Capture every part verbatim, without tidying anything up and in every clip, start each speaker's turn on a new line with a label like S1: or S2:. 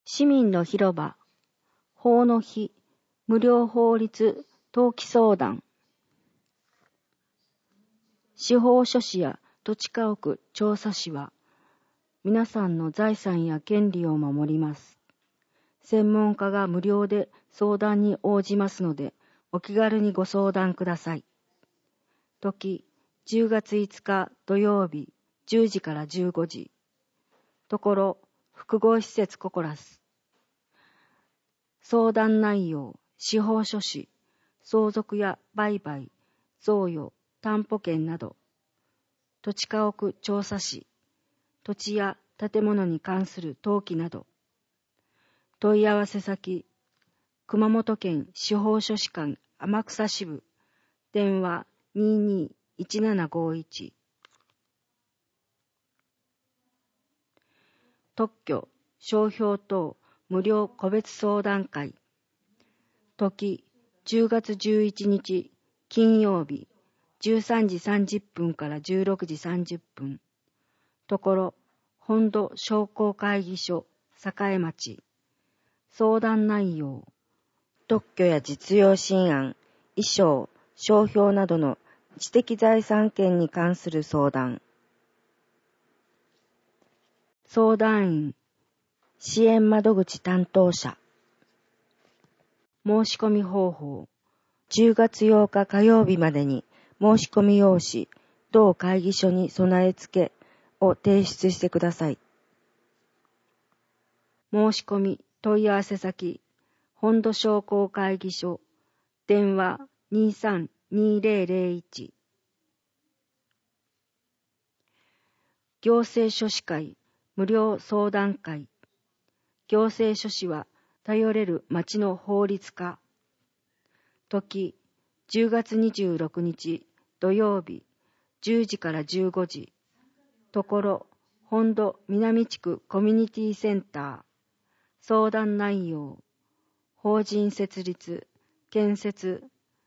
S1: 市民の広場、法の日、無料法律登記相談。司法書士や土地家屋調査士は、皆さんの財産や権利を守ります。専門家が無料で相談に応じますので、お気軽にご相談ください。時、じゅうがついつか土曜日、じゅうじからじゅうごじ。ところ、複合施設ココラス。相談内容、司法書士、相続や売買、贈与、担保権など、土地家屋調査士、土地や建物に関する登記など、問い合わせ先、熊本県司法書士館天草支部、電話にーにーいちななごいち。特許、商標等無料個別相談会。時、じゅうがつじゅういちにち金曜日、じゅうさんじさんじゅっぷんからじゅうろくじさんじゅっぷん。ところ、本土商工会議所、栄町。相談内容、特許や実用新案、衣装、商標などの知的財産権に関する相談。相談員、支援窓口担当者。申し込み方法、じゅうがつようか火曜日までに申し込み用紙、同会議所に備え付けを提出してください。申し込み問い合わせ先、本土商工会議所、電話にーさんにーぜろぜろいち。行政書士会無料相談会。行政書士は頼れる町の法律家。時、じゅうがつにじゅうろくにち土曜日、じゅうじからじゅうごじ。ところ、本土南地区コミュニティセンター。相談内容、法人設立、建設、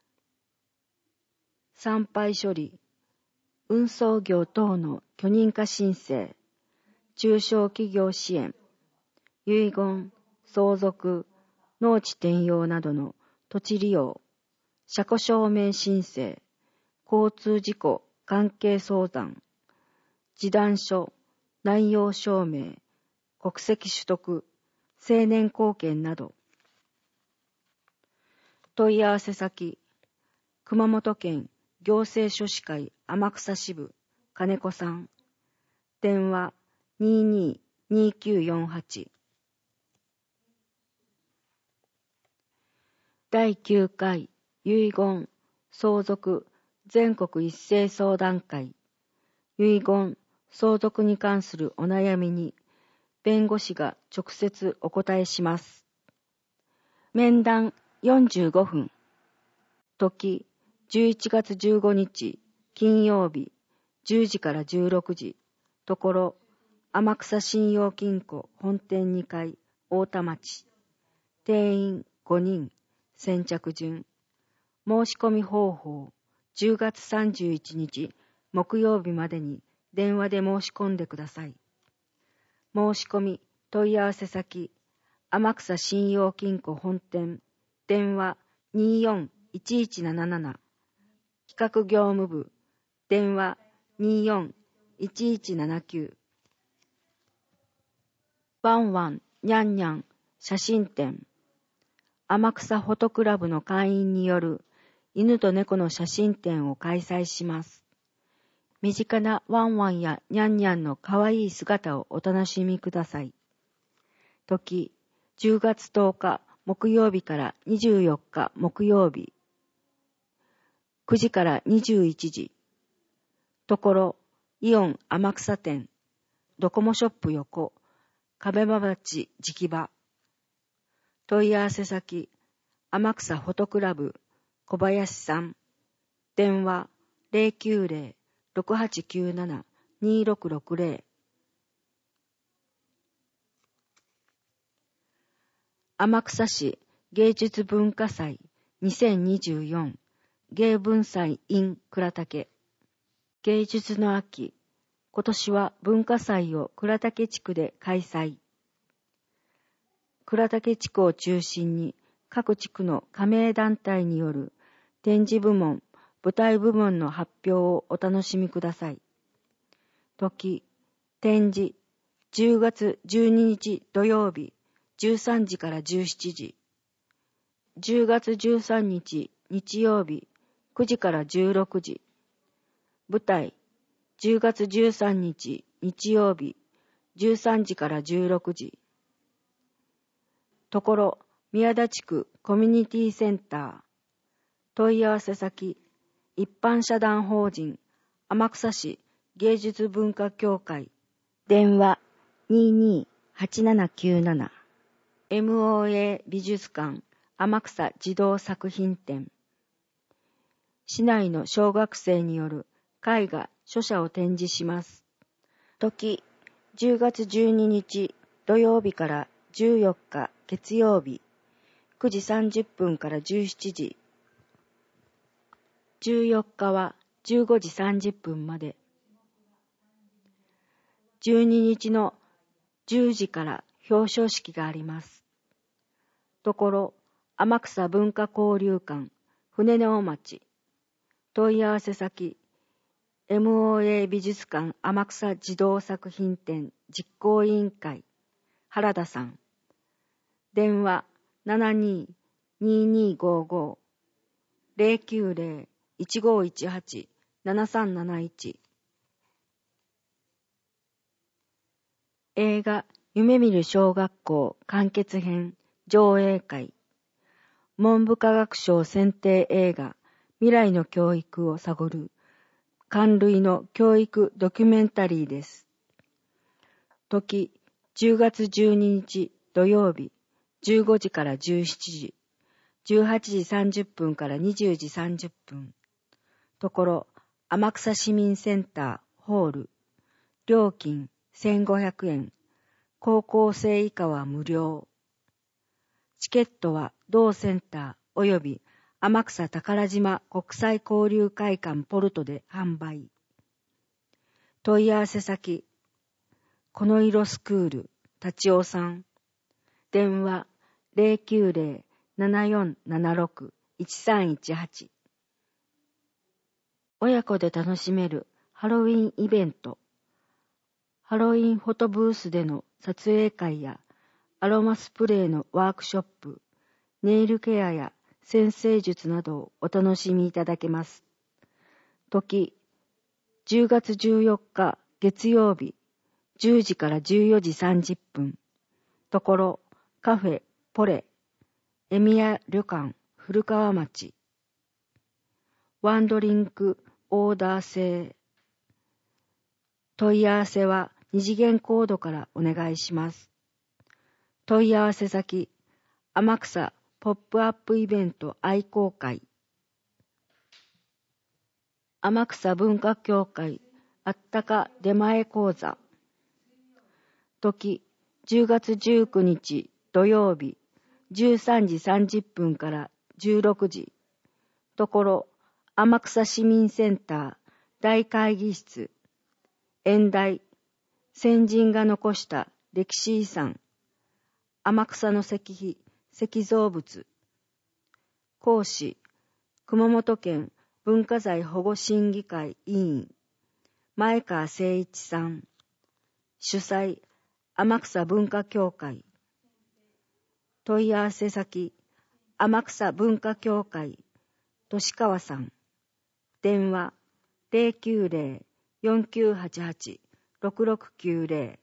S1: 参拝処理、運送業等の許認可申請、中小企業支援、遺言、相続、農地転用などの土地利用、車庫証明申請、交通事故関係相談、示談書、内容証明、国籍取得、成年後見など。問い合わせ先、熊本県行政書士会天草支部金子さん、電話にーにーにーきゅうよんはち。だいきゅうかい遺言相続全国一斉相談会。遺言相続に関するお悩みに弁護士が直接お答えします。面談よんじゅうごふん。時、じゅういちがつじゅうごにち金曜日、じゅうじからじゅうろくじ。ところ、天草信用金庫本店にかい、太田町。定員ごにん、先着順。申し込み方法、じゅうがつさんじゅういちにち木曜日までに電話で申し込んでください。申し込み問い合わせ先、天草信用金庫本店、電話にーよんいちいちなななな。企画業務部、電話にーよんいちいちななきゅう。ワンワンニャンニャン写真展。天草フォトクラブの会員による犬と猫の写真展を開催します。身近なワンワンやニャンニャンのかわいい姿をお楽しみください。時、じゅうがつとおか木曜日からにじゅうよっか木曜日。くじからにじゅういちじ。ところ、イオン天草店、ドコモショップ横、壁場町直場。問い合わせ先、天草フォトクラブ、小林さん。電話ゼロきゅうゼロ ろくはちきゅうなな にろくろくゼロ。天草市芸術文化祭にせんにじゅうよん芸文祭 in 倉岳。芸術の秋、今年は文化祭を倉岳地区で開催。 倉岳地区を中心に各地区の加盟団体による展示部門、舞台部門の発表をお楽しみください。時、展示、じゅうがつじゅうににち土曜日、じゅうさんじからじゅうしちじ。じゅうがつじゅうさんにち日曜日、くじからじゅうろくじ。舞台、じゅうがつじゅうさんにち日曜日、じゅうさんじからじゅうろくじ。ところ、宮田地区コミュニティセンター。問い合わせ先、一般社団法人、天草市芸術文化協会。電話、にーにーはちななきゅうなな。エムオーエー 美術館、天草児童作品展。市内の小学生による絵画、書写を展示します。時、じゅうがつじゅうににち土曜日からじゅうよっか月曜日、くじさんじゅっぷんからじゅうしちじ。じゅうよっかはじゅうごじさんじゅっぷんまで。じゅうににちのじゅうじから表彰式があります。ところ、天草文化交流館、船尾町。問い合わせ先、エムオーエー 美術館天草児童作品展実行委員会、原田さん。電話、ななにーにーにーごーごー ゼロきゅうゼロ いちごーいちはち ななさんなないち。映画、夢見る小学校完結編上映会。文部科学省選定映画、未来の教育を探る、感類の教育ドキュメンタリーです。時、じゅうがつじゅうににち土曜日、じゅうごじからじゅうしちじ、じゅうはちじさんじゅっぷんからにじゅうじさんじゅっぷん。ところ、天草市民センターホール。料金せんごひゃくえん。高校生以下は無料。チケットは同センター及び天草宝島国際交流会館ポルトで販売。問い合わせ先、この色スクール、立尾さん。電話、ゼロきゅうゼロ ななよんななろく いちさんいちはち。親子で楽しめるハロウィンイベント。ハロウィンフォトブースでの撮影会やアロマスプレーのワークショップ、ネイルケアや占星術などをお楽しみいただけます。時、じゅうがつじゅうよっか月曜日、じゅうじからじゅうよじさんじゅっぷん。ところ、カフェ、ポレ、エミヤ旅館、古川町。ワンドリンク、オーダー制。問い合わせは二次元コードからお願いします。問い合わせ先、天草ポップアップイベント愛好会。天草文化協会あったか出前講座。時、じゅうがつじゅうくにち土曜日、じゅうさんじさんじゅっぷんからじゅうろくじ。ところ、天草市民センター大会議室。演題、先人が残した歴史遺産。天草の石碑、石造物。講師、熊本県文化財保護審議会委員、前川誠一さん。主催、天草文化協会。問い合わせ先、天草文化協会、俊川さん。電話、ゼロきゅうゼロ よんきゅうはちはち ろくろくきゅうゼロ。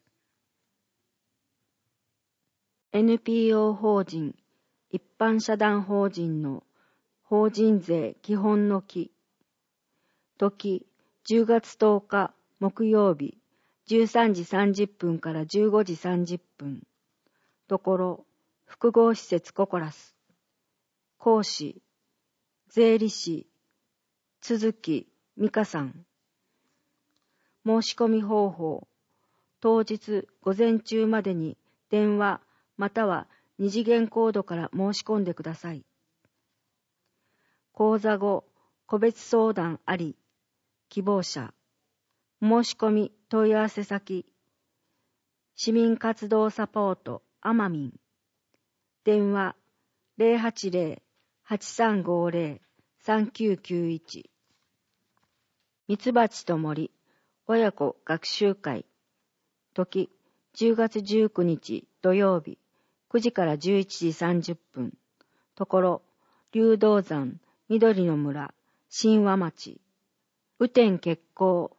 S1: エヌピーオー 法人、一般社団法人の法人税基本の木。時、じゅうがつとおか木曜日、じゅうさんじさんじゅっぷんからじゅうごじさんじゅっぷん。ところ、複合施設ココラス。講師、税理士、鈴木美香さん。申し込み方法、当日午前中までに電話または二次元コードから申し込んでください。講座後、個別相談あり、希望者。申し込み問い合わせ先、市民活動サポートアマミン。 電話 ゼロはちゼロ はちさんごゼロ さんきゅうきゅういち。ミツバチと森親子学習会。時じゅうがつじゅうくにち土曜日くじからじゅういちじさんじゅっぷん。ところ龍道山緑の村神話町雨天決行。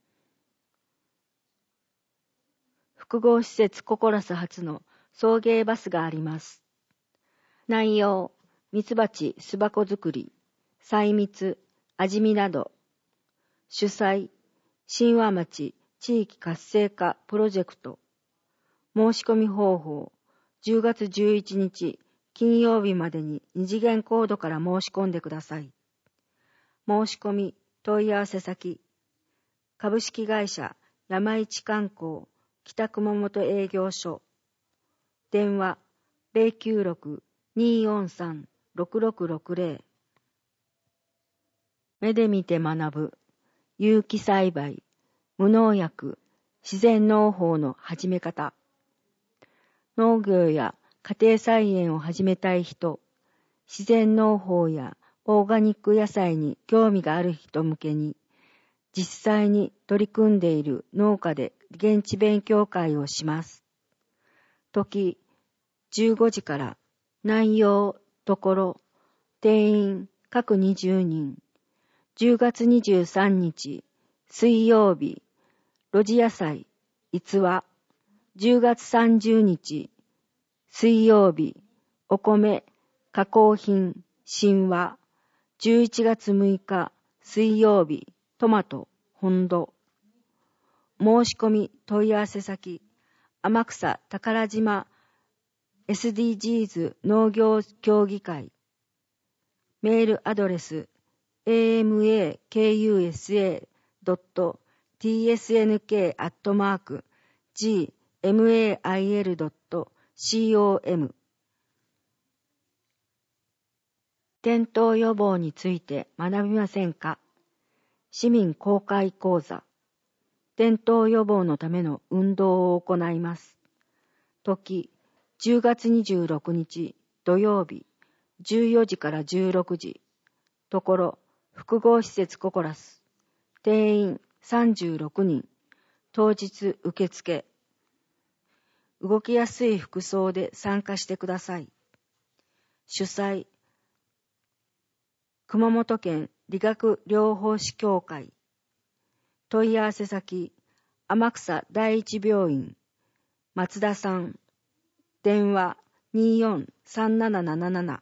S1: 複合施設ココラス初の送迎バスがあります。内容、ミツバチ巣箱作り、細密、味見など。主催、神話町地域活性化プロジェクト。申し込み方法、じゅうがつじゅういちにち金曜日までに二次元コードから申し込んでください。申し込み、問い合わせ先、株式会社山一観光北熊本営業所。電話 ゼロきゅうろく にーよんさん ろくろくろくゼロ。目で見て学ぶ有機栽培無農薬自然農法の始め方。農業や家庭菜園を始めたい人、自然農法やオーガニック野菜に興味がある人向けに、実際に取り組んでいる農家で現地勉強会をします。時じゅうごじから、内容、ところ、定員各にじゅうにん、じゅうがつにじゅうさんにち水曜日、露地野菜、逸話、じゅうがつさんじゅうにち水曜日、お米、加工品、神話、じゅういちがつむいか水曜日、トマト、本土。申し込み問い合わせ先、天草宝島 エスディージーズ 農業協議会。メールアドレス エーエムエーケーユーエスエードットティーエスエヌケー アットマーク ジーエムエーアイエルドットコム。転倒予防について学びませんか？市民公開講座。転倒予防のための運動を行います。時、じゅうがつにじゅうろくにち土曜日、じゅうよじからじゅうろくじ。ところ、複合施設ココラス。定員さんじゅうろくにん。当日受付。動きやすい服装で参加してください。主催、熊本県理学療法士協会。問い合わせ先、天草第一病院、松田さん。電話 にーよんさんなななななな。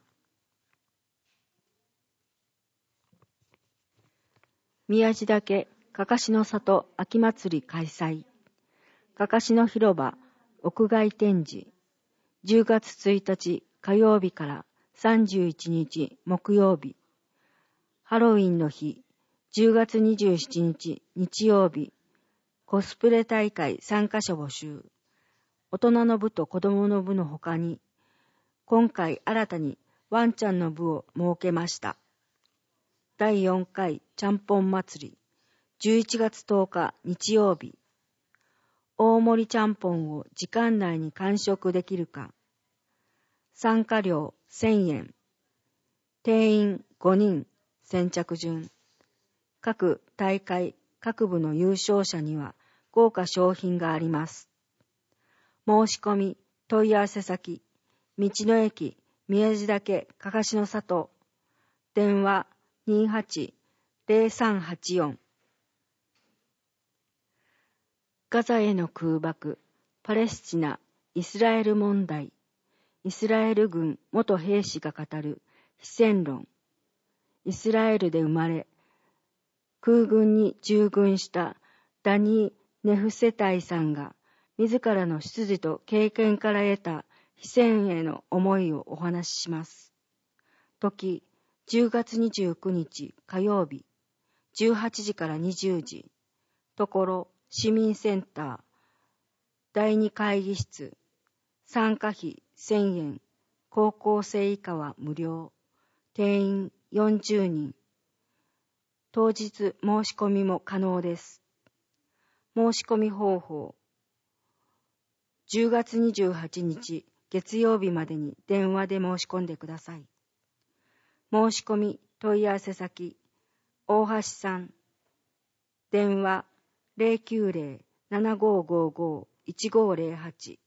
S1: 宮地岳かかしの里秋祭り開催。かかしの広場屋外展示。じゅうがつついたち火曜日からさんじゅういちにち木曜日。ハロウィンの日、じゅうがつにじゅうしちにち日曜日。コスプレ大会参加者募集。大人の部と子供の部の他に、今回新たにワンちゃんの部を設けました。だいよんかいちゃんぽん祭り、じゅういちがつとおか日曜日。大盛りちゃんぽんを時間内に完食できるか。参加料せんえん。定員ごにん、先着順。各大会、各部の優勝者には豪華賞品があります。申し込み、問い合わせ先、道の駅、宮地岳かかしの里。電話にーはち ゼロさんはちよん。ガザへの空爆、パレスチナ、イスラエル問題。イスラエル軍元兵士が語る非戦論。イスラエルで生まれ、空軍に従軍したダニー・ネフセタイさんが自らの出自と経験から得た非戦への思いをお話しします。時、じゅうがつにじゅうくにち火曜日、じゅうはちじからにじゅうじ。ところ、市民センター、だいに会議室。参加費せんえん、高校生以下は無料。定員よんじゅうにん。当日申し込みも可能です。申し込み方法。じゅうがつにじゅうはちにち月曜日までに電話で申し込んでください。申し込み問い合わせ先、大橋さん、電話 ゼロきゅうゼロ ななごーごーごー いちごーゼロはち